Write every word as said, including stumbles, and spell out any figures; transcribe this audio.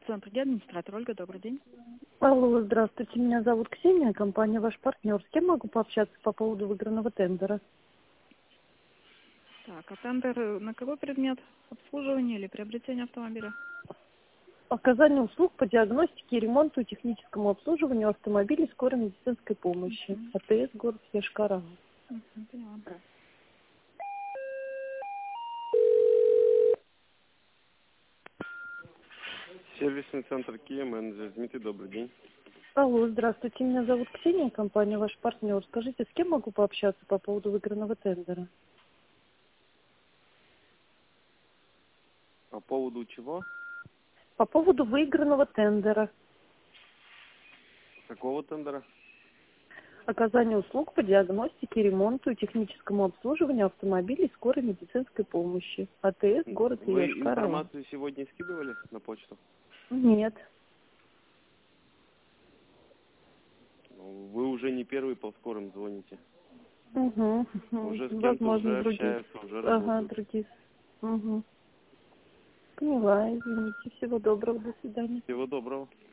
центр, где администратор? Ольга, добрый день. Алло, здравствуйте, меня зовут Ксения, компания «Ваш партнер». С кем могу пообщаться по поводу выигранного тендера? Так, а тендер на какой предмет? Обслуживание или приобретение автомобиля? Оказание услуг по диагностике и ремонту и техническому обслуживанию автомобилей скорой медицинской помощи. Угу. АТС, город Йошкар-Ола. Угу, поняла. Сервисный центр Kia, менеджер Дмитрий, добрый день. Алло, здравствуйте, меня зовут Ксения, компания «Ваш партнер». Скажите, с кем могу пообщаться по поводу выигранного тендера? По поводу чего? По поводу выигранного тендера. Какого тендера? Оказание услуг по диагностике, ремонту и техническому обслуживанию автомобилей скорой медицинской помощи. АТС, город Вы Йошкар-Ола. информацию сегодня скидывали на почту? Нет. Вы уже не первый по скорым звоните. Угу. Уже с кем-то Возможно, уже другие. общаются, уже Ага, работают. другие. Угу. Поняла, извините. Всего доброго, до свидания. Всего доброго.